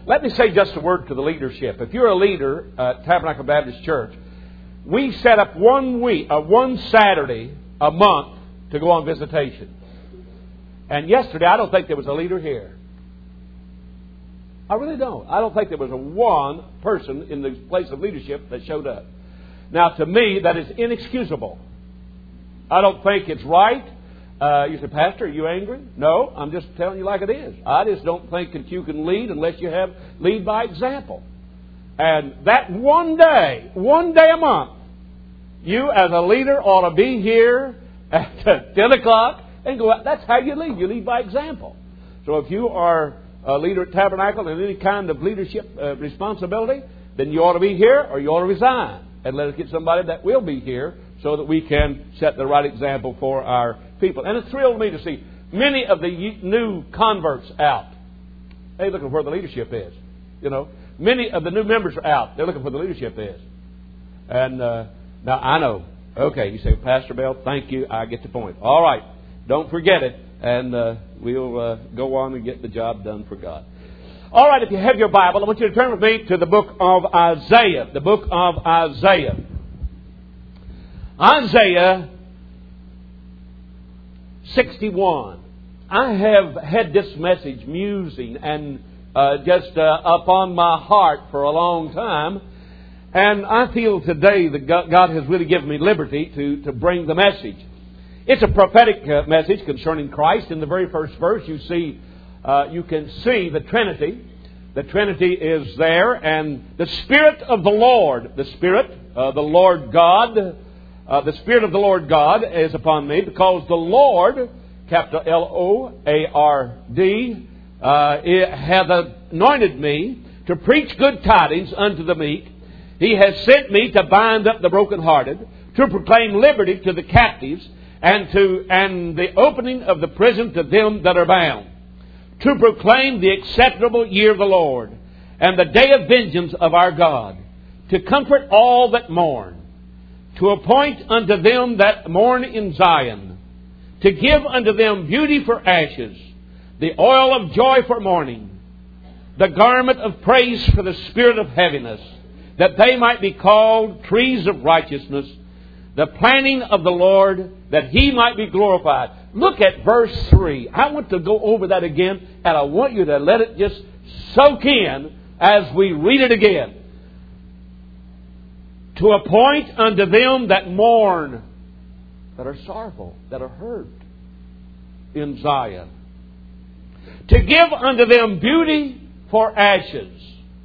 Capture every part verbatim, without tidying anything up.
let me say just a word to the leadership. If you're a leader at Tabernacle Baptist Church, we set up one week, uh, one Saturday a month to go on visitation. And yesterday, I don't think there was a leader here. I really don't. I don't think there was a one person in the place of leadership that showed up. Now, to me, that is inexcusable. I don't think it's right. Uh, you say, Pastor, are you angry? No, I'm just telling you like it is. I just don't think that you can lead unless you have lead by example. And that one day, one day a month, you as a leader ought to be here at ten o'clock and go out. That's how you lead. You lead by example. So if you are a leader at Tabernacle in any kind of leadership uh, responsibility, then you ought to be here or you ought to resign. And let us get somebody that will be here so that we can set the right example for our people. And it thrilled me to see many of the new converts out. They're looking where the leadership is. You know, many of the new members are out. They're looking where the leadership is. And uh, now I know. Okay, you say, Pastor Bell, thank you. I get the point. All right. Don't forget it. And uh, we'll uh, go on and get the job done for God. All right, if you have your Bible, I want you to turn with me to the book of Isaiah. The book of Isaiah. Isaiah sixty-one. I have had this message musing and uh, just uh, upon my heart for a long time. And I feel today that God has really given me liberty to, to bring the message. It's a prophetic uh, message concerning Christ. In the very first verse, you see, uh, you can see the Trinity. The Trinity is there, and the Spirit of the Lord, the Spirit, uh, the Lord God, uh, the Spirit of the Lord God is upon me, because the Lord, capital L O A R D, uh, hath anointed me to preach good tidings unto the meek. He has sent me to bind up the brokenhearted, to proclaim liberty to the captives, and to and the opening of the prison to them that are bound, to proclaim the acceptable year of the Lord, and the day of vengeance of our God, to comfort all that mourn, to appoint unto them that mourn in Zion, to give unto them beauty for ashes, the oil of joy for mourning, the garment of praise for the spirit of heaviness, that they might be called trees of righteousness, the planting of the Lord, that He might be glorified. Look at verse three. I want to go over that again, and I want you to let it just soak in as we read it again. To appoint unto them that mourn, that are sorrowful, that are hurt in Zion. To give unto them beauty for ashes.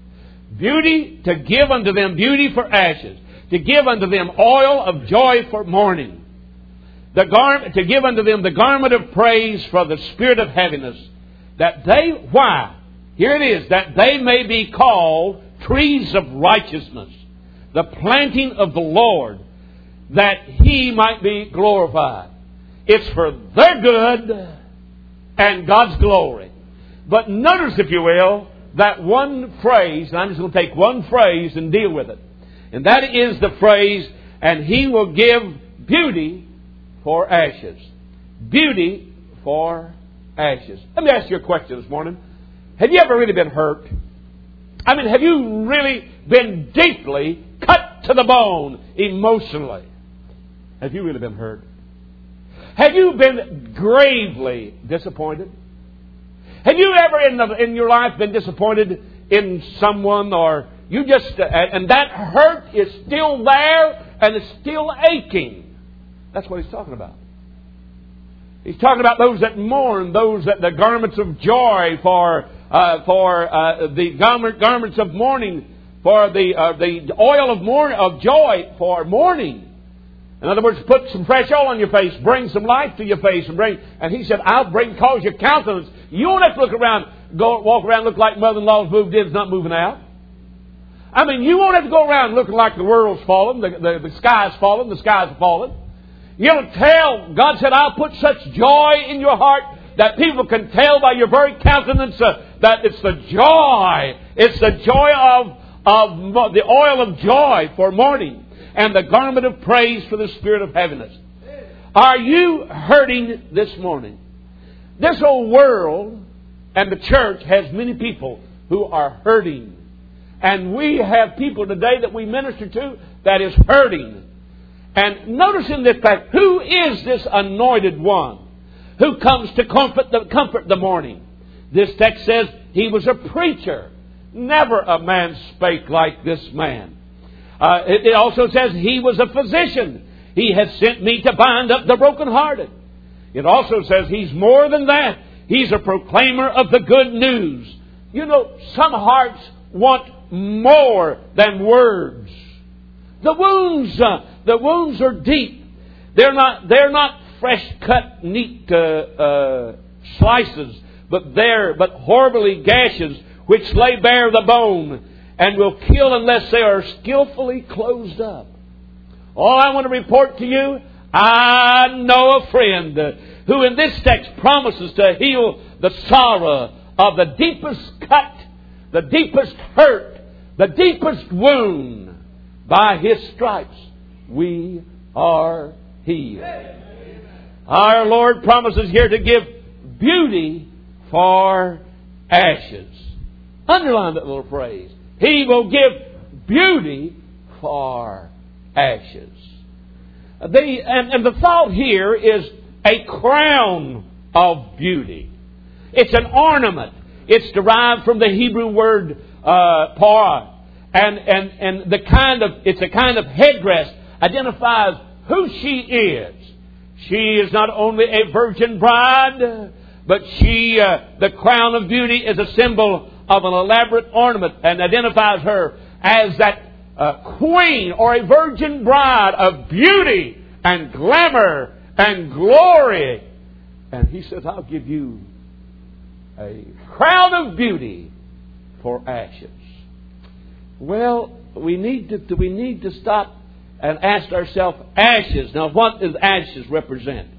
Beauty, to give unto them beauty for ashes. To give unto them oil of joy for mourning. The garment, to give unto them the garment of praise for the spirit of heaviness. That they, why? Here it is, that they may be called trees of righteousness. The planting of the Lord, that He might be glorified. It's for their good and God's glory. But notice, if you will, that one phrase, and I'm just going to take one phrase and deal with it. And that is the phrase, and He will give beauty for ashes. Beauty for ashes. Let me ask you a question this morning. Have you ever really been hurt? I mean, have you really been deeply cut to the bone emotionally? Have you really been hurt? Have you been gravely disappointed? Have you ever in, the, in your life been disappointed in someone, or you just, uh, and that hurt is still there and it's still aching? That's what He's talking about. He's talking about those that mourn, those that the garments of joy for uh, for uh, the garment, garments of mourning, for the uh, the oil of mourn, of joy for mourning. In other words, put some fresh oil on your face, bring some life to your face, and bring. And He said, "I'll bring, cause your countenance." You won't have to look around, go walk around, look like mother-in-law's moved in, is not moving out. I mean, you won't have to go around looking like the world's fallen, the, the, the sky's fallen, the sky's fallen. You'll tell, God said, "I'll put such joy in your heart that people can tell by your very countenance uh, that it's the joy. It's the joy of, of the oil of joy for mourning and the garment of praise for the spirit of heaviness." Are you hurting this morning? This old world and the church has many people who are hurting. And we have people today that we minister to that is hurting. And notice in this fact, who is this anointed one who comes to comfort the, comfort the mourning? This text says he was a preacher. Never a man spake like this man. Uh, it, it also says he was a physician. He has sent me to bind up the brokenhearted. It also says he's more than that. He's a proclaimer of the good news. You know, some hearts want more than words. The wounds, uh, the wounds are deep. They're not, they're not fresh cut, neat uh, uh, slices, but they're but horribly gashes which lay bare the bone and will kill unless they are skillfully closed up. All I want to report to you, I know a friend uh, who in this text promises to heal the sorrow of the deepest cut, the deepest hurt, the deepest wound. By His stripes we are healed. Our Lord promises here to give beauty for ashes. Underline that little phrase. He will give beauty for ashes. The, and, and the thought here is a crown of beauty. It's an ornament. It's derived from the Hebrew word uh, parah. And, and, and the kind of, it's a kind of headdress identifies who she is. She is not only a virgin bride, but she, uh, the crown of beauty is a symbol of an elaborate ornament and identifies her as that uh, queen or a virgin bride of beauty and glamour and glory. And He says, I'll give you a crown of beauty for ashes. Well, we need to we need to stop and ask ourselves, ashes. Now, what does ashes represent?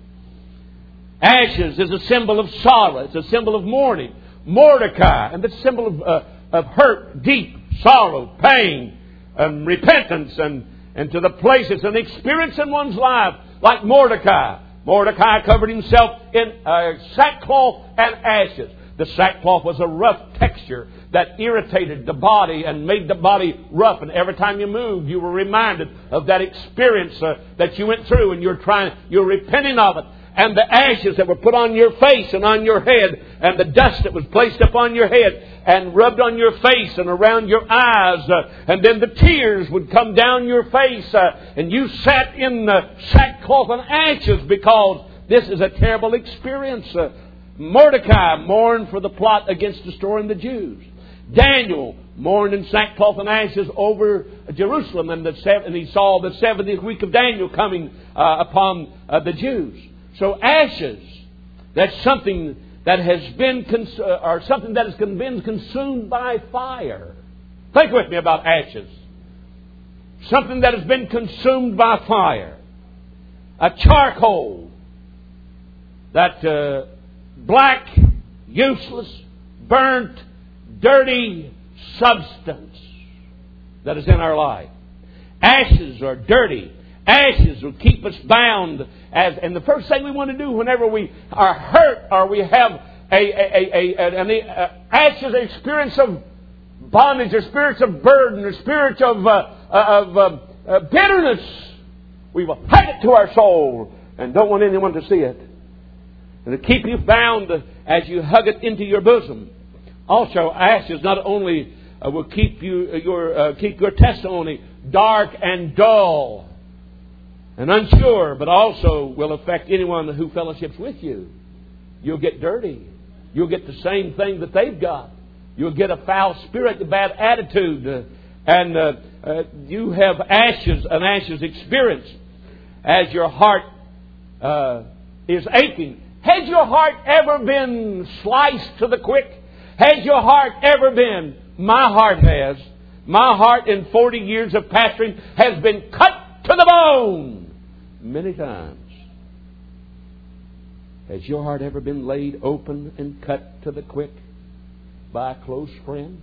Ashes is a symbol of sorrow. It's a symbol of mourning. Mordecai, and it's a symbol of, uh, of hurt, deep sorrow, pain, and repentance, and, and to the place it's an experience in one's life, like Mordecai. Mordecai covered himself in uh, sackcloth and ashes. The sackcloth was a rough texture that irritated the body and made the body rough. And every time you moved, you were reminded of that experience uh, that you went through, and you're trying, you're repenting of it. And the ashes that were put on your face and on your head, and the dust that was placed upon your head and rubbed on your face and around your eyes, uh, and then the tears would come down your face, uh, and you sat in the sackcloth and ashes because this is a terrible experience. Uh, Mordecai mourned for the plot against destroying the Jews. Daniel mourned in sackcloth and ashes over Jerusalem, and, the sev- and he saw the seventieth week of Daniel coming uh, upon uh, the Jews. So ashes, that's something that has been cons- uh, or something that has been consumed by fire. Think with me about ashes. Something that has been consumed by fire. A charcoal that uh, black, useless, burnt, dirty substance that is in our life. Ashes are dirty. Ashes will keep us bound. As, and the first thing we want to do whenever we are hurt or we have a, a, a, a, an a, ashes, an experience of bondage, a spirit of burden, a spirit of, uh, of uh, uh, bitterness, we will hug it to our soul and don't want anyone to see it. And to keep you bound as you hug it into your bosom. Also, ashes not only uh, will keep you uh, your uh, keep your testimony dark and dull and unsure, but also will affect anyone who fellowships with you. You'll get dirty. You'll get the same thing that they've got. You'll get a foul spirit, a bad attitude, uh, and uh, uh, you have ashes, an ashes experience as your heart uh, is aching. Has your heart ever been sliced to the quick? Has your heart ever been? My heart has. My heart in forty years of pastoring has been cut to the bone many times. Has your heart ever been laid open and cut to the quick by a close friend?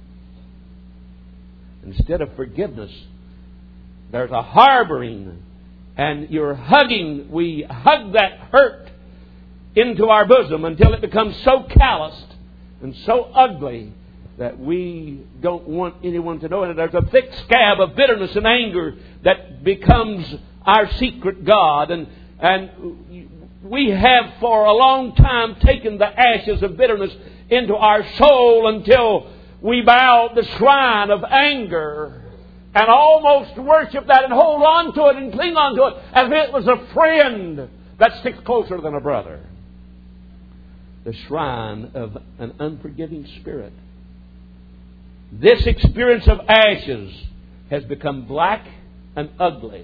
Instead of forgiveness, there's a harboring, and you're hugging. We hug that hurt into our bosom until it becomes so calloused and so ugly that we don't want anyone to know. And there's a thick scab of bitterness and anger that becomes our secret God. And, and we have for a long time taken the ashes of bitterness into our soul until we bow the shrine of anger and almost worship that and hold on to it and cling on to it as if it was a friend that sticks closer than a brother. The shrine of an unforgiving spirit. This experience of ashes has become black and ugly.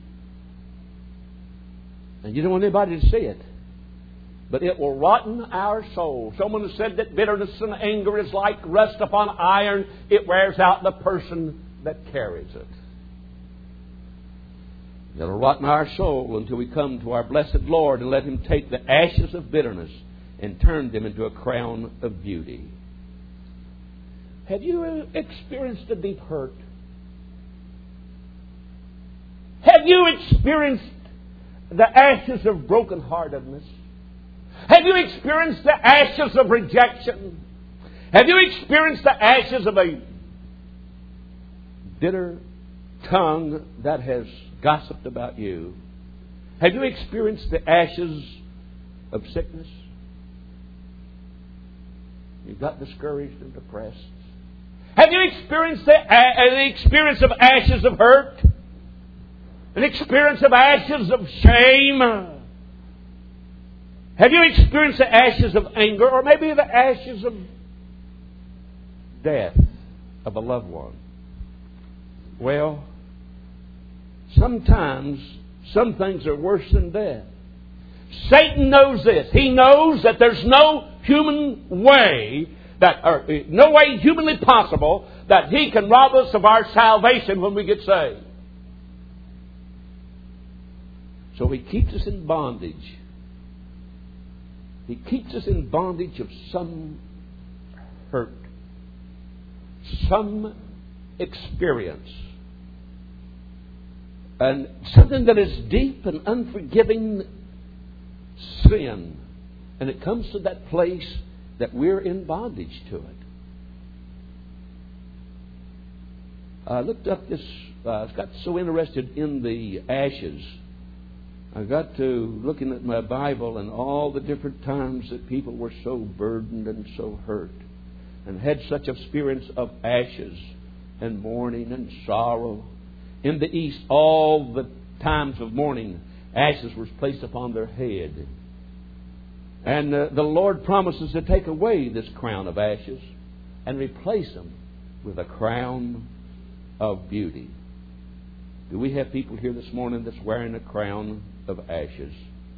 And you don't want anybody to see it. But it will rotten our soul. Someone has said that bitterness and anger is like rust upon iron. It wears out the person that carries it. It'll rotten our soul until we come to our blessed Lord and let Him take the ashes of bitterness and turn them into a crown of beauty. Have you experienced a deep hurt? Have you experienced the ashes of brokenheartedness? Have you experienced the ashes of rejection? Have you experienced the ashes of a bitter tongue that has gossiped about you? Have you experienced the ashes of sickness? You got discouraged and depressed. Have you experienced the, uh, the experience of ashes of hurt? An experience of ashes of shame? Have you experienced the ashes of anger, or maybe the ashes of death of a loved one? Well, sometimes some things are worse than death. Satan knows this. He knows that there's no human way, that or no way humanly possible that he can rob us of our salvation when we get saved. So he keeps us in bondage. He keeps us in bondage of some hurt, some experience, and something that is deep and unforgiving sin. And it comes to that place that we're in bondage to it. I looked up this, uh, I got so interested in the ashes. I got to looking at my Bible and all the different times that people were so burdened and so hurt and had such experience of ashes and mourning and sorrow. In the East, all the times of mourning, ashes were placed upon their head. And uh, the Lord promises to take away this crown of ashes and replace them with a crown of beauty. Do we have people here this morning that's wearing a crown of ashes?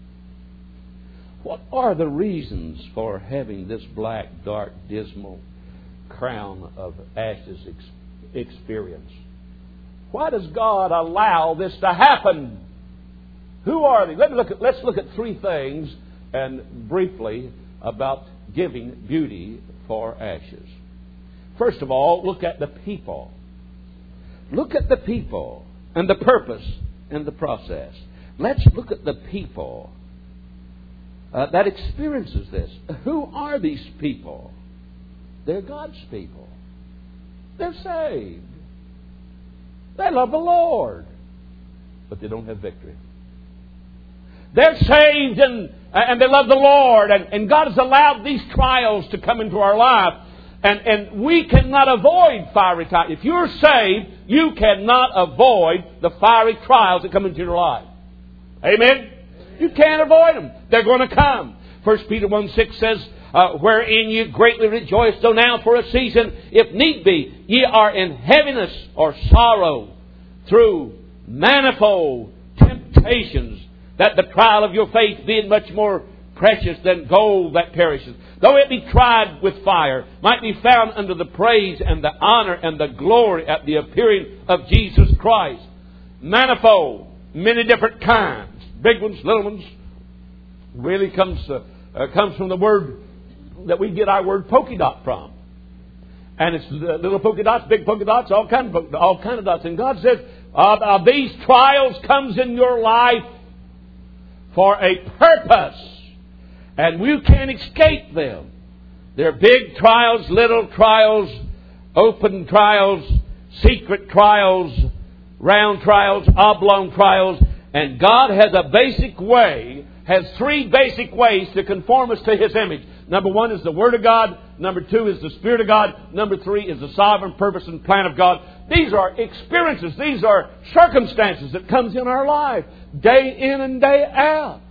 What are the reasons for having this black, dark, dismal crown of ashes ex- experience? Why does God allow this to happen? Who are they? Let me look at, let's look at three things and briefly about giving beauty for ashes. First of all, look at the people. Look at the people and the purpose and the process. Let's look at the people uh, that experiences this. Who are these people? They're God's people. They're saved. They love the Lord, but they don't have victory. They're saved and, and they love the Lord, and, and God has allowed these trials to come into our life. And, and we cannot avoid fiery trials. If you're saved, you cannot avoid the fiery trials that come into your life. Amen? You can't avoid them. They're going to come. First Peter one six says, uh, wherein you greatly rejoice, though now for a season, if need be, ye are in heaviness or sorrow through manifold temptations, that the trial of your faith, being much more precious than gold that perishes, though it be tried with fire, might be found under the praise and the honor and the glory at the appearing of Jesus Christ. Manifold, many different kinds, big ones, little ones. Really comes uh, uh, comes from the word that we get our word polka dot from, and it's uh, little polka dots, big polka dots, all kind of all kind of dots. And God says, uh, uh, these trials comes in your life for a purpose. And we can't escape them. There are big trials, little trials, open trials, secret trials, round trials, oblong trials. And God has a basic way, has three basic ways to conform us to His image. Number one is the Word of God. Number two is the Spirit of God. Number three is the sovereign purpose and plan of God. These are experiences. These are circumstances that comes in our life day in and day out.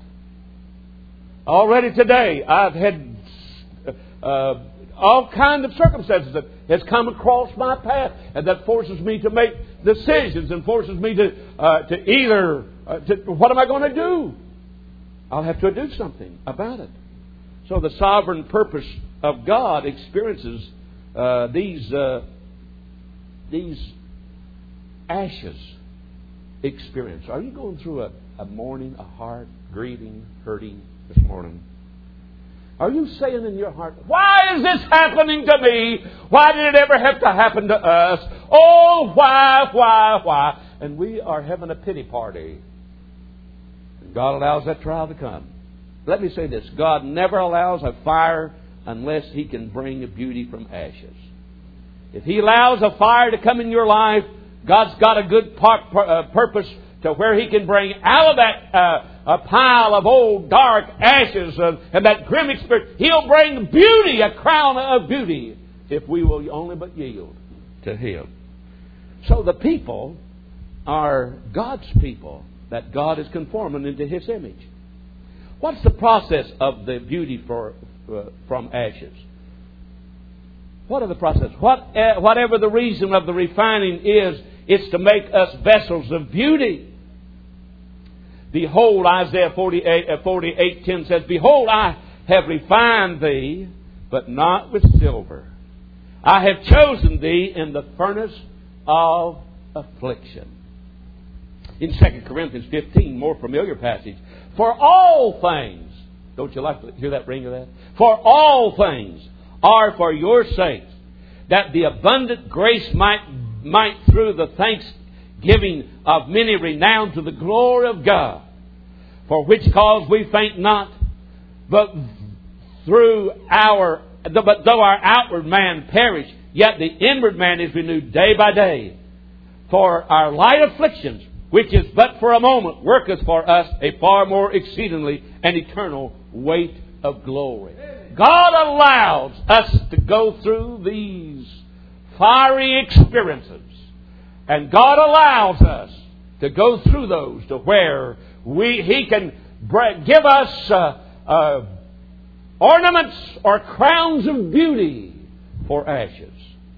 Already today, I've had uh, all kinds of circumstances that has come across my path, and that forces me to make decisions and forces me to uh, to either uh, to, what am I going to do? I'll have to do something about it. So the sovereign purpose of God experiences uh, these uh, these ashes experience. Are you going through a, a mourning, a heart grieving, hurting this morning? Are you saying in your heart, why is this happening to me? Why did it ever have to happen to us? Oh, why, why, why? And we are having a pity party. God allows that trial to come. Let me say this. God never allows a fire unless He can bring a beauty from ashes. If He allows a fire to come in your life, God's got a good par- par- uh, purpose to where He can bring out of that uh, a pile of old dark ashes uh, and that grim experience. He'll bring beauty, a crown of beauty, if we will only but yield to Him. So the people are God's people that God is conforming into His image. What's the process of the beauty for, uh, from ashes? What are the process? What, uh, whatever the reason of the refining is, it's to make us vessels of beauty. Behold, Isaiah forty-eight, uh, forty-eight ten says, Behold, I have refined thee, but not with silver. I have chosen thee in the furnace of affliction. In Second Corinthians fifteen, more familiar passage. For all things, don't you like to hear that ring of that? For all things are for your sakes, that the abundant grace might, might through the thanksgiving of many renown to the glory of God. For which cause we faint not, but through our, but though our outward man perish, yet the inward man is renewed day by day. For our light afflictions, which is but for a moment, worketh for us a far more exceedingly and eternal weight of glory. God allows us to go through these fiery experiences. And God allows us to go through those to where we He can give us uh, uh, ornaments or crowns of beauty for ashes.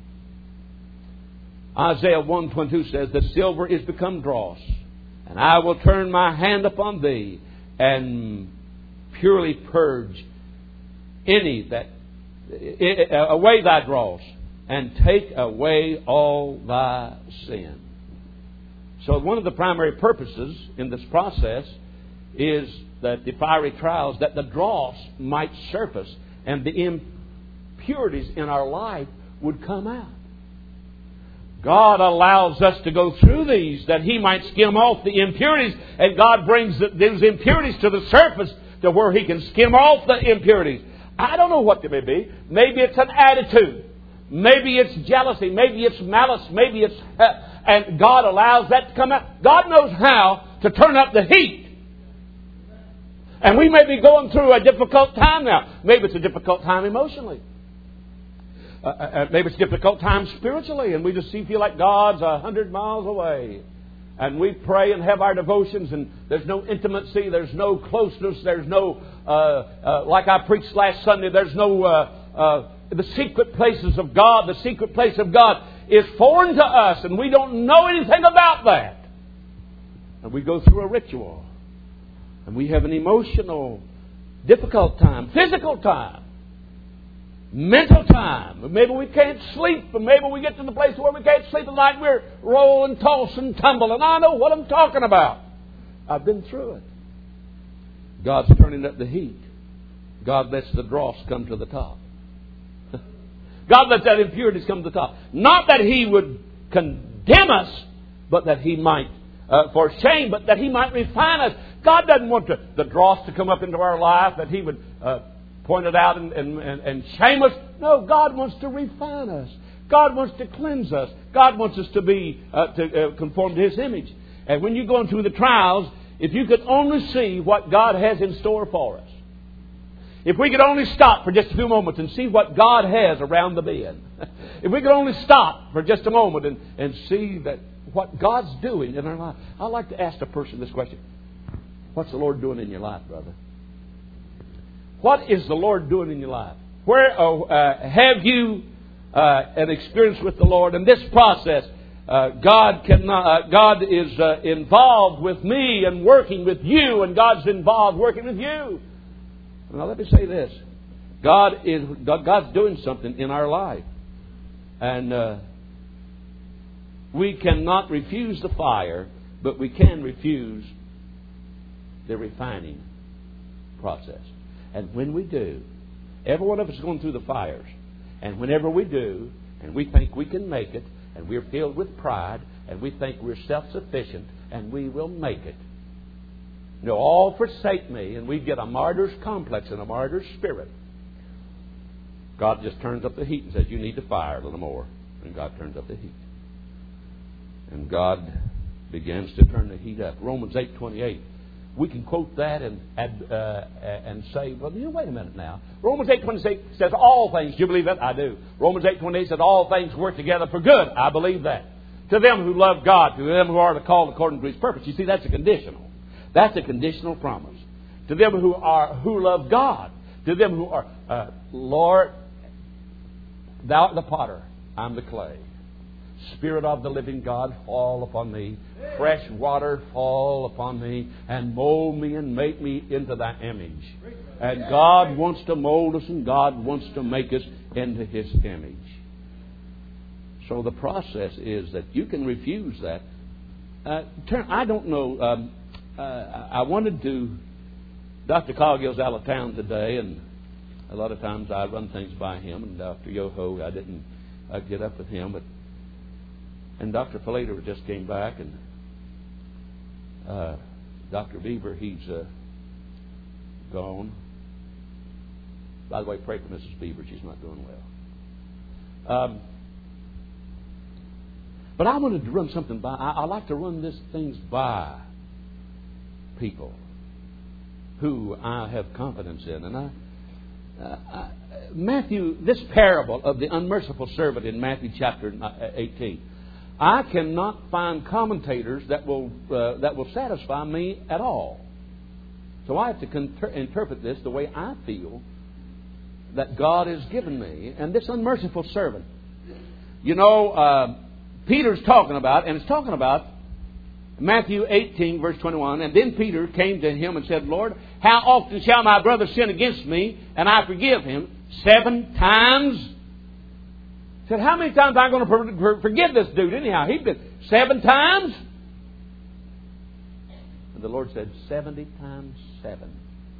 Isaiah one twenty-two says, The silver is become dross, and I will turn my hand upon thee, and purely purge any that away thy dross, and take away all thy sin. So one of the primary purposes in this process is that the fiery trials, that the dross might surface and the impurities in our life would come out. God allows us to go through these that He might skim off the impurities, and God brings those impurities to the surface to where He can skim off the impurities. I don't know what they may be. Maybe it's an attitude. Maybe it's jealousy. Maybe it's malice. Maybe it's... Uh, and God allows that to come out. God knows how to turn up the heat. And we may be going through a difficult time now. Maybe it's a difficult time emotionally. Uh, uh, maybe it's a difficult time spiritually, and we just feel like God's a hundred miles away. And we pray and have our devotions, and there's no intimacy, there's no closeness, there's no, uh, uh, like I preached last Sunday, there's no, uh, uh, the secret places of God. The secret place of God is foreign to us, and we don't know anything about that. And we go through a ritual, and we have an emotional, difficult time, physical time, mental time. Maybe we can't sleep, and maybe we get to the place where we can't sleep at night. We're rolling, toss, and tumble. And I know what I'm talking about. I've been through it. God's turning up the heat. God lets the dross come to the top. God lets that impurities come to the top. Not that He would condemn us, but that He might, uh, for shame, but that He might refine us. God doesn't want to, the dross to come up into our life, that He would uh, pointed out and, and, and, and shame us. No, God wants to refine us. God wants to cleanse us. God wants us to be uh, to uh, conform to His image. And when you're going through the trials, if you could only see what God has in store for us. If we could only stop for just a few moments and see what God has around the bend. If we could only stop for just a moment and, and see that what God's doing in our life. I'd like to ask a person this question. What's the Lord doing in your life, brother? What is the Lord doing in your life? Where uh, have you uh, an experience with the Lord? In this process, uh, God cannot, uh, God is uh, involved with me and working with you, and God's involved working with you. Now let me say this: God is God's doing something in our life, and uh, we cannot refuse the fire, but we can refuse the refining process. And when we do, every one of us is going through the fires. And whenever we do, and we think we can make it, and we're filled with pride, and we think we're self-sufficient, and we will make it. You know, all forsake me, and we get a martyr's complex and a martyr's spirit. God just turns up the heat and says, you need to fire a little more. And God turns up the heat. And God begins to turn the heat up. Romans eight twenty-eight. We can quote that and and, uh, and say, well, you know, wait a minute now. Romans eight twenty-eight says all things. Do you believe that? I do. Romans eight twenty-eight says all things work together for good. I believe that. To them who love God, to them who are called according to His purpose. You see, that's a conditional. That's a conditional promise. To them who are who love God. To them who are, uh, Lord, Thou art the potter, I'm the clay. Spirit of the living God, fall upon me. Fresh water, fall upon me. And mold me and make me into Thy image. And God wants to mold us, and God wants to make us into His image. So the process is that you can refuse that. Uh, turn, I don't know. Um, uh, I wanted to... Doctor Coggill's out of town today, and a lot of times I run things by him. And Doctor Yoho, I didn't uh, get up with him, but and Doctor Falater just came back, and uh, Doctor Beaver, he's uh, gone. By the way, pray for Missus Beaver. She's not doing well. Um, but I wanted to run something by. I, I like to run these things by people who I have confidence in. And I, uh, I, Matthew, this parable of the unmerciful servant in Matthew chapter eighteen, I cannot find commentators that will uh, that will satisfy me at all. So I have to conter- interpret this the way I feel that God has given me. And this unmerciful servant, you know, uh, Peter's talking about, and it's talking about Matthew eighteen, verse twenty-one. And then Peter came to him and said, Lord, how often shall my brother sin against me, and I forgive him? Seven times? He said, how many times am I going to for- forgive this dude anyhow? He's been seven times? And the Lord said, seventy times seven.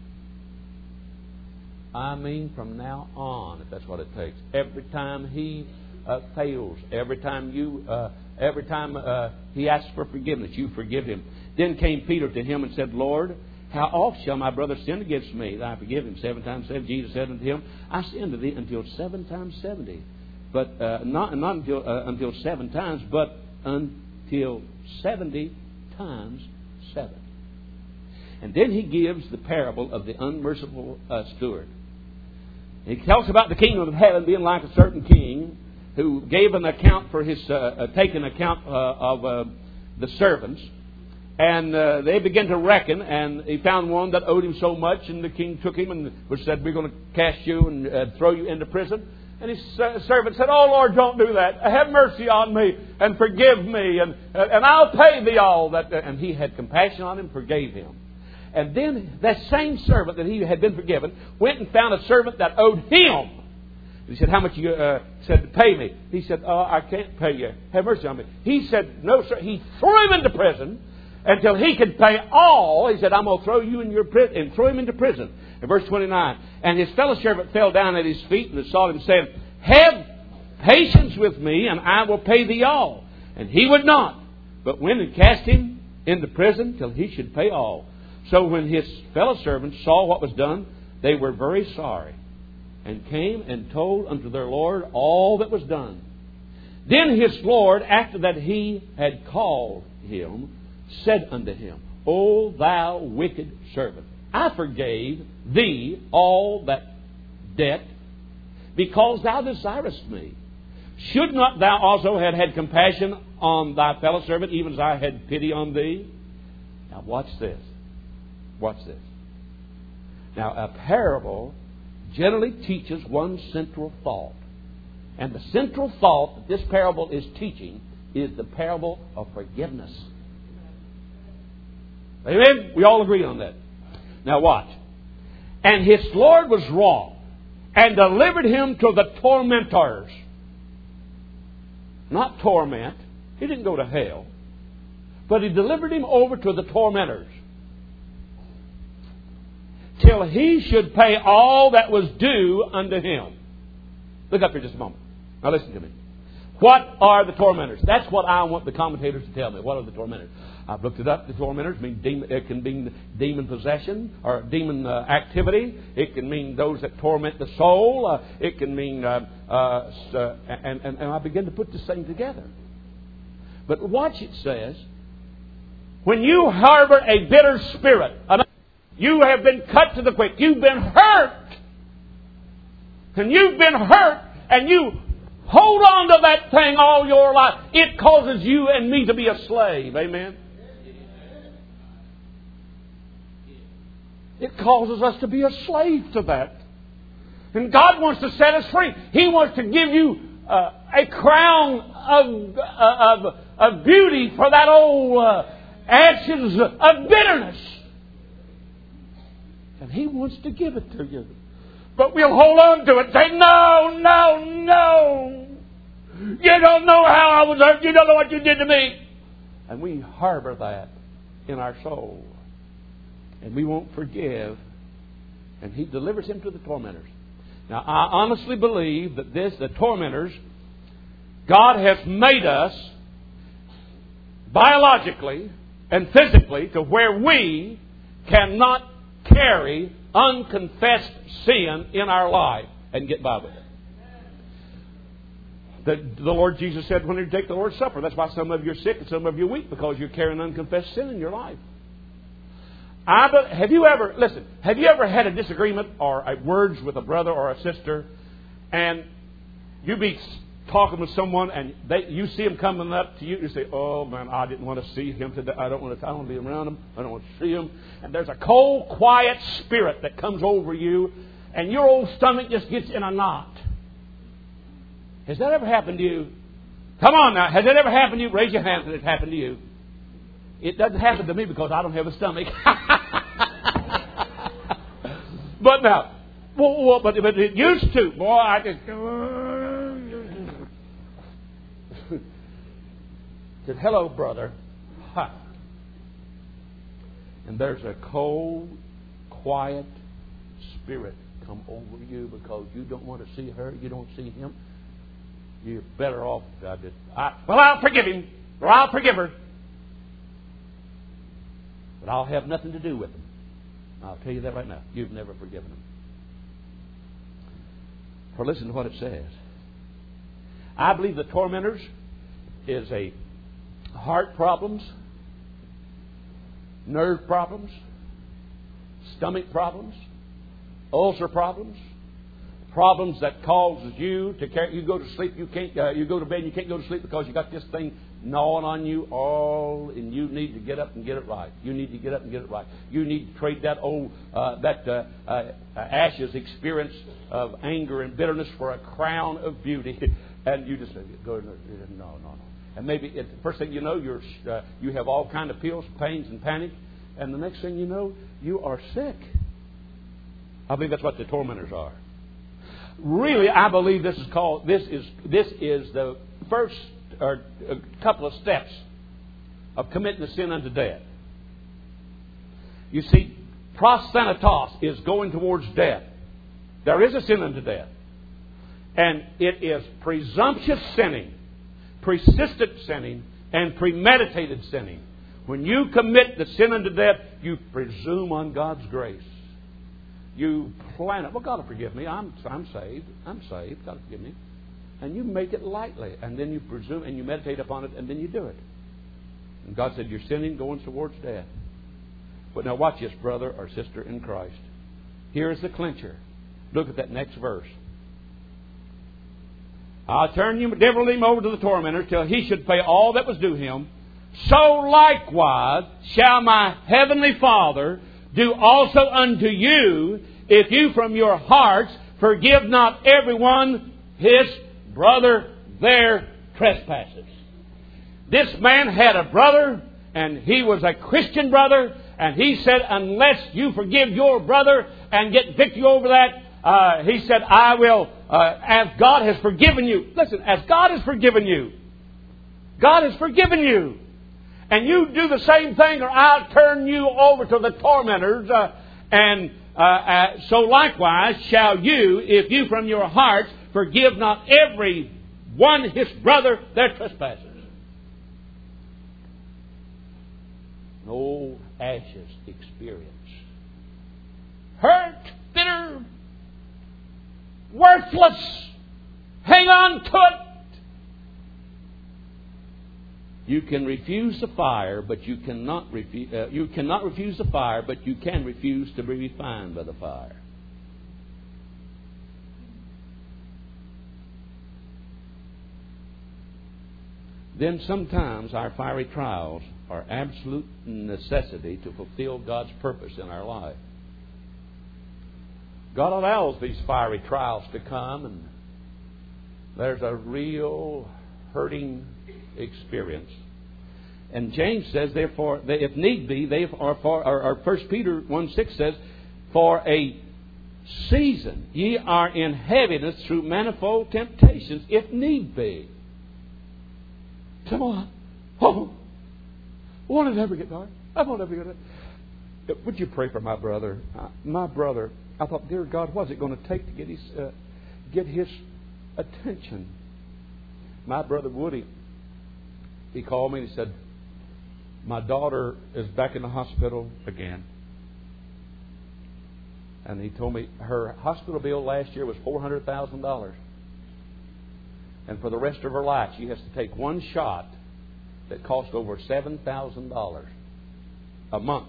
I mean, from now on, if that's what it takes. Every time he uh, fails, every time you, uh, every time uh, he asks for forgiveness, you forgive him. Then came Peter to him and said, Lord, how oft shall my brother sin against me that I forgive him? Seven times seven. Jesus said unto him, I say unto thee until seven times seventy. But uh, not not until uh, until seven times, but until seventy times seven. And then he gives the parable of the unmerciful uh, steward. He talks about the kingdom of heaven being like a certain king who gave an account for his, uh, uh, taken account uh, of uh, the servants. And uh, they began to reckon, and he found one that owed him so much, and the king took him and said, we're going to cast you and uh, throw you into prison. And his uh, servant said, oh, Lord, don't do that. Have mercy on me and forgive me, and, uh, and I'll pay thee all. That. And he had compassion on him, forgave him. And then that same servant that he had been forgiven went and found a servant that owed him. He said, how much you uh, said, pay me? He said, oh, I can't pay you. Have mercy on me. He said, no, sir. He threw him into prison until he could pay all. He said, I'm going to throw you in your prison, and throw him into prison. In verse twenty-nine, and his fellow servant fell down at his feet and besought him, saying, have patience with me, and I will pay thee all. And he would not, but went and cast him into prison till he should pay all. So when his fellow servants saw what was done, they were very sorry, and came and told unto their Lord all that was done. Then his Lord, after that he had called him, said unto him, O thou wicked servant, I forgave thee all that debt, because thou desirest me. Should not thou also have had compassion on thy fellow servant, even as I had pity on thee? Now watch this. Watch this. Now a parable generally teaches one central thought. And the central thought that this parable is teaching is the parable of forgiveness. Amen? We all agree on that. Now watch. And his Lord was wroth, and delivered him to the tormentors. Not torment. He didn't go to hell. But he delivered him over to the tormentors, till he should pay all that was due unto him. Look up here just a moment. Now listen to me. What are the tormentors? That's what I want the commentators to tell me. What are the tormentors? I've looked it up. The tormentors mean demon, it can mean demon possession or demon uh, activity. It can mean those that torment the soul. Uh, it can mean, uh, uh, uh, and, and, and I begin to put this thing together. But watch, it says, when you harbor a bitter spirit, you have been cut to the quick. You've been hurt. And you've been hurt, and you hold on to that thing all your life. It causes you and me to be a slave. Amen? It causes us to be a slave to that. And God wants to set us free. He wants to give you uh, a crown of, uh, of, of beauty for that old uh, ashes of bitterness. And He wants to give it to you. But we'll hold on to it and say, no, no, no. You don't know how I was hurt. You don't know what you did to me. And we harbor that in our soul. And we won't forgive. And He delivers him to the tormentors. Now, I honestly believe that this, the tormentors, God has made us biologically and physically to where we cannot carry unconfessed sin in our life and get by with it. The, the Lord Jesus said when He take the Lord's Supper, that's why some of you are sick and some of you are weak, because you're carrying unconfessed sin in your life. I, have you ever, listen, have you ever had a disagreement or a words with a brother or a sister, and you be talking with someone and they, you see them coming up to you, you say, oh man, I didn't want to see him today. I don't want to, I don't want to be around him. I don't want to see him. And there's a cold, quiet spirit that comes over you, and your old stomach just gets in a knot. Has that ever happened to you? Come on now. Has that ever happened to you? Raise your hand if it's happened to you. It doesn't happen to me because I don't have a stomach. But now, well, well, but, but it used to. Boy, I just said, hello, brother. Ha. And there's a cold, quiet spirit come over you because you don't want to see her, you don't see him. You're better off. I did. I, well, I'll forgive him, or I'll forgive her. But I'll have nothing to do with them. I'll tell you that right now. You've never forgiven them. For listen to what it says. I believe the tormentors is a heart problems, nerve problems, stomach problems, ulcer problems, problems that causes you to carry, you go to sleep, you can't, uh, you go to bed, and you can't go to sleep because you got this thing gnawing on you all, and you need to get up and get it right. You need to get up and get it right. You need to trade that old, uh, that uh, uh, ashes experience of anger and bitterness for a crown of beauty, and you just say, go no, no, no. And maybe it, the first thing you know, you're uh, you have all kind of pills, pains, and panic, and the next thing you know, you are sick. I believe that's what the tormentors are. Really, I believe this is called. This is this is the first or a couple of steps of committing a sin unto death. You see, prosthenitos is going towards death. There is a sin unto death, and it is presumptuous sinning, persistent sinning, and premeditated sinning. When you commit the sin unto death, you presume on God's grace. you plan it. Well, God will forgive me. I'm, I'm saved. I'm saved. God will forgive me. And you make it lightly. And then you presume and you meditate upon it and then you do it. And God said, you're sinning going towards death. But now watch this, brother or sister in Christ. Here's the clincher. Look at that next verse. I'll turn you, deliver him over to the tormentors till he should pay all that was due him. So likewise shall my heavenly Father do also unto you, if you from your hearts forgive not everyone his brother their trespasses. This man had a brother, and he was a Christian brother, and he said, unless you forgive your brother and get victory over that, uh, he said, I will, uh, as God has forgiven you. Listen, as God has forgiven you, God has forgiven you. And you do the same thing, or I'll turn you over to the tormentors. Uh, and uh, uh, so likewise shall you, if you from your hearts forgive not every one his brother their trespasses. No ashes experience. Hurt, bitter, worthless. Hang on to it. You can refuse the fire, but you cannot refuse. Uh, you cannot refuse the fire, but you can refuse to be refined by the fire. Then sometimes our fiery trials are absolute necessity to fulfill God's purpose in our life. God allows these fiery trials to come, and there's a real hurting experience. And James says, therefore, that if need be, they are for, or, or First Peter one six says, for a season ye are in heaviness through manifold temptations, if need be. Come on. Oh, won't it ever get dark? I won't ever get dark. Would you pray for my brother? Uh, my brother, I thought, dear God, what's it going to take to get his, uh, get his attention? My brother Woody, he called me and he said, my daughter is back in the hospital again. And he told me her hospital bill last year was four hundred thousand dollars. And for the rest of her life, she has to take one shot that cost over seven thousand dollars a month.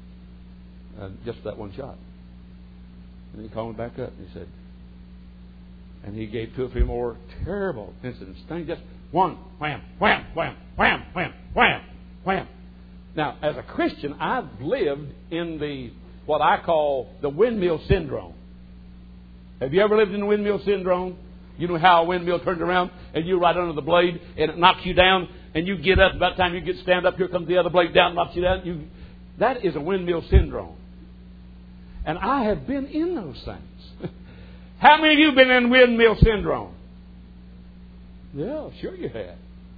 Uh, just that one shot. And he called me back up and he said, and he gave two or three more terrible incidents. Things just one, wham, wham, wham, wham, wham, wham, wham. Now, as a Christian, I've lived in the what I call the windmill syndrome. Have you ever lived in the windmill syndrome? You know how a windmill turns around and you're right under the blade and it knocks you down and you get up. About the time you get stand up, here comes the other blade down, knocks you down. You, that is a windmill syndrome. And I have been in those things. How many of you have been in windmill syndrome? Yeah, sure you have.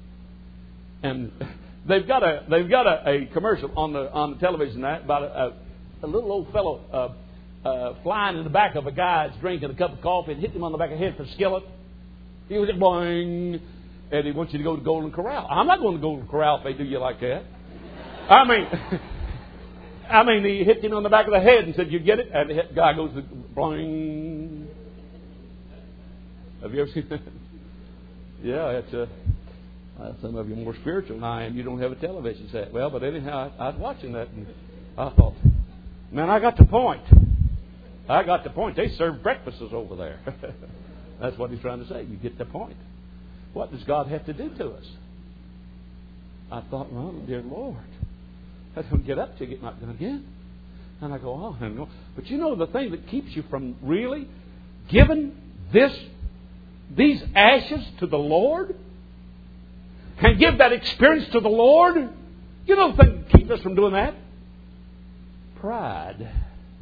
And they've got a they've got a, a commercial on the on the television tonight about a, a, a little old fellow uh, uh, flying in the back of a guy that's drinking a cup of coffee and hit him on the back of the head for a skillet. He was boing, and he wants you to go to Golden Corral. I'm not going to Golden Corral if they do you like that. I mean, I mean, he hit him on the back of the head and said, "You get it?" And the guy goes to boing. Have you ever seen that? Yeah, it's a. Uh, some of you are more spiritual than I am. You don't have a television set. Well, but anyhow, I, I was watching that and I thought, man, I got the point. I got the point. They serve breakfasts over there. That's what he's trying to say. You get the point. What does God have to do to us? I thought, well, dear Lord, I don't get up till you get not done again. And I go on and go. But you know the thing that keeps you from really giving this, these ashes to the Lord? Can give that experience to the Lord? You know the thing that keeps us from doing that? Pride.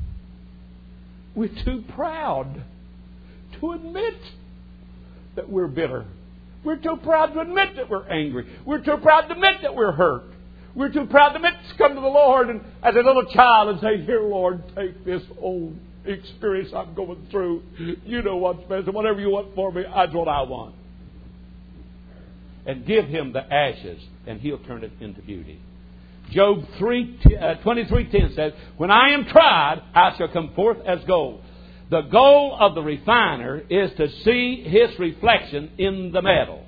We're too proud to admit that we're bitter. We're too proud to admit that we're angry. We're too proud to admit that we're hurt. We're too proud to admit to come to the Lord and as a little child and say, here, Lord, take this old experience I'm going through. You know what's best. And whatever you want for me, that's what I want. And give him the ashes, and he'll turn it into beauty. Job three, uh, twenty-three ten says, when I am tried, I shall come forth as gold. The goal of the refiner is to see his reflection in the metal.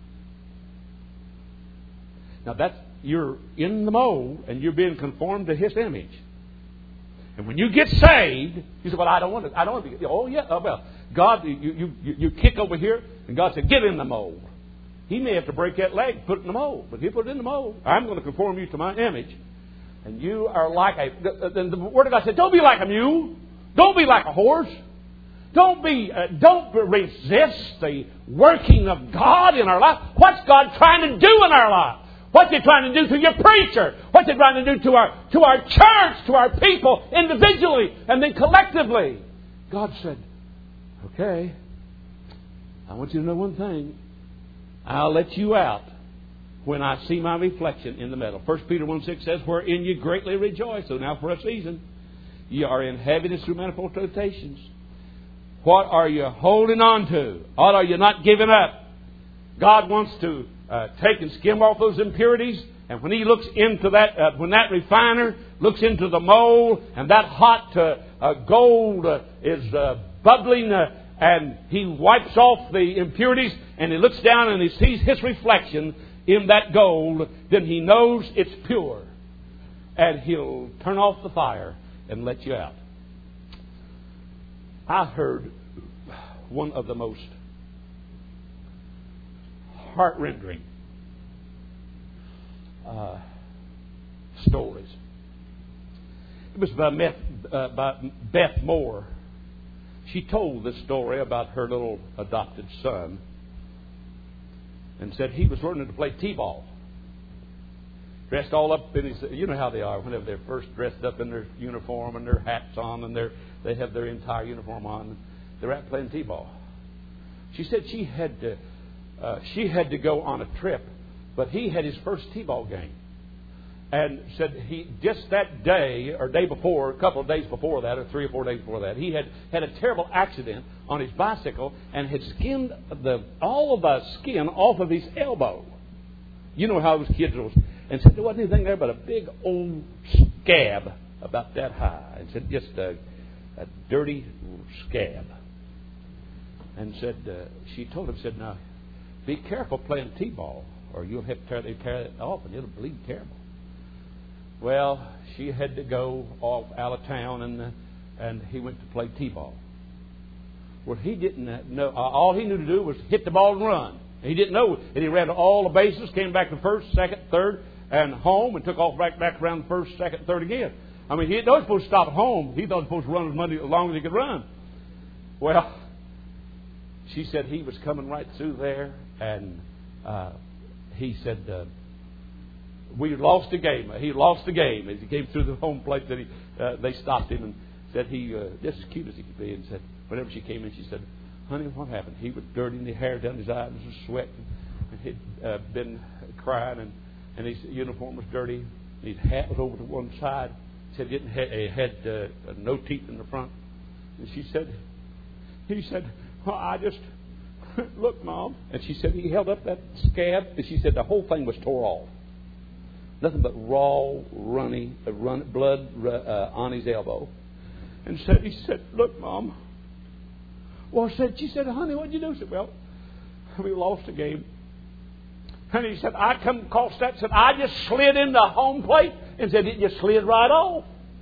Now that's, you're in the mold and you're being conformed to His image. And when you get saved, you say, well, I don't want to, I don't want to be, oh yeah, oh, well, God, you, you, you, you kick over here and God said, get in the mold. He may have to break that leg, put it in the mold, but He put it in the mold. I'm going to conform you to my image. And you are like a, the, the Word of God said, don't be like a mule. Don't be like a horse. Don't be, uh, don't resist the working of God in our life. What's God trying to do in our life? What's He trying to do to your preacher? What's He trying to do to our, to our church, to our people, individually and then collectively? God said, okay, I want you to know one thing. I'll let you out when I see my reflection in the metal. First Peter one six says, wherein you greatly rejoice. So now for a season, you are in heaviness through manifold temptations. What are you holding on to? What are you not giving up? God wants to uh, take and skim off those impurities. And when He looks into that, uh, when that refiner looks into the mold and that hot uh, uh, gold uh, is uh, bubbling uh, and He wipes off the impurities and He looks down and He sees His reflection in that gold, then He knows it's pure. And He'll turn off the fire and let you out. I heard one of the most heart-rending uh, stories. It was by Beth, uh, by Beth Moore. She told this story about her little adopted son and said he was learning to play t-ball. Dressed all up in his, you know how they are whenever they're first dressed up in their uniform and their hats on and they're, they have their entire uniform on. They're out playing t-ball. She said she had to, uh, she had to go on a trip, but he had his first t-ball game. And said he just that day or day before, a couple of days before that, or three or four days before that, he had had a terrible accident on his bicycle and had skinned the all of the skin off of his elbow. You know how those kids was. And said there wasn't anything there but a big old scab about that high. And said just a, a dirty scab. And said uh, she told him, said, now be careful playing t-ball, or you'll have to tear, they tear it off and it'll bleed terrible. Well, she had to go off out of town, and uh, and he went to play t-ball. Well, he didn't know. Uh, all he knew to do was hit the ball and run. He didn't know, and he ran all the bases, came back to first, second, third, and home, and took off back back around the first, second, third again. I mean, he didn't know he was supposed to stop at home. He thought he was supposed to run as, much, as long as he could run. Well, she said he was coming right through there, and uh, he said. Uh, We lost the game. He lost the game as he came through the home plate. That he, uh, they stopped him and said he uh, just as cute as he could be. And said, whenever she came in, she said, "Honey, what happened?" He was dirty, and the hair down his eyes was sweating, and he'd uh, been crying, and, and his uniform was dirty. And his hat was over to one side. He said he didn't ha- he had uh, no teeth in the front. And she said, he said, well, I just look, Mom. And she said he held up that scab, and she said the whole thing was tore off. Nothing but raw, runny, uh, run, blood uh, on his elbow. And said, he said, look, Mom. Well, said, she said, honey, what'd you do? She said, well, we lost the game. And he said, I come across that. Said, I just slid into home plate. And said, it just slid right off.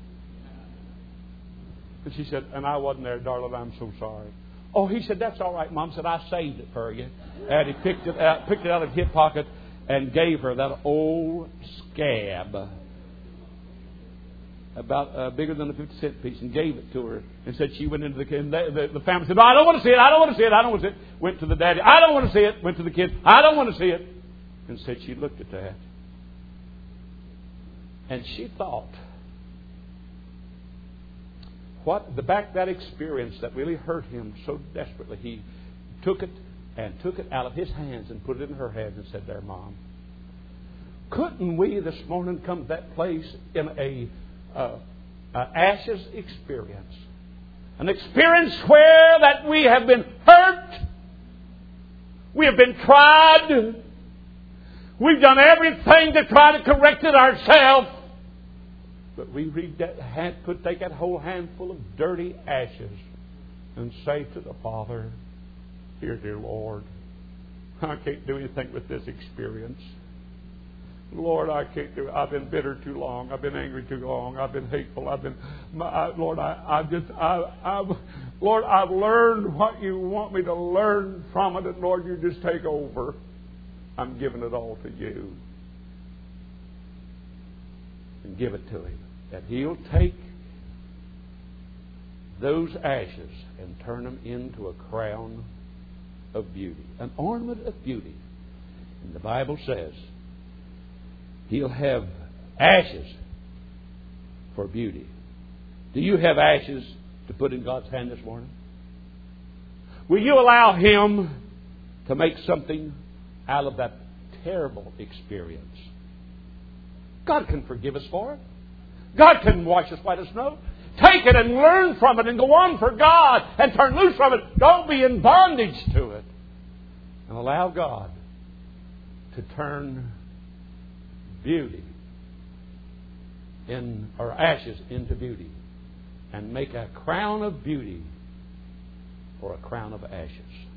And she said, and I wasn't there, darling, I'm so sorry. Oh, he said, that's all right, Mom. Said, I saved it for you. And he picked it out, picked it out of his hip pocket and gave her that old scab, about uh, bigger than a fifty cent piece, and gave it to her. And said she went into the kid. The, the, the family said, no, I don't want to see it. I don't want to see it. I don't want to see it. Went to the daddy. I don't want to see it. Went to the kids. I don't want to see it. And said she looked at that. And she thought, what the back that experience that really hurt him so desperately, he took it and took it out of his hands and put it in her hands and said, there, Mom. Couldn't we this morning come to that place in a uh, uh, ashes experience? An experience where that we have been hurt. We have been tried. We've done everything to try to correct it ourselves. But we read that hand, could take that whole handful of dirty ashes and say to the Father, "Here, dear Lord, I can't do anything with this experience. Lord, I can't do it. I've been bitter too long. I've been angry too long. I've been hateful. I've been, my, I, Lord, I, I've just, I, I've, Lord, I've learned what you want me to learn from it, and Lord, you just take over. I'm giving it all to you." And give it to Him. That He'll take those ashes and turn them into a crown of beauty, an ornament of beauty. And the Bible says He'll have ashes for beauty. Do you have ashes to put in God's hand this morning? Will you allow Him to make something out of that terrible experience? God can forgive us for it. God can wash us white as snow. Take it and learn from it and go on for God and turn loose from it. Don't be in bondage to it. And allow God to turn beauty in, or ashes into beauty, and make a crown of beauty for a crown of ashes.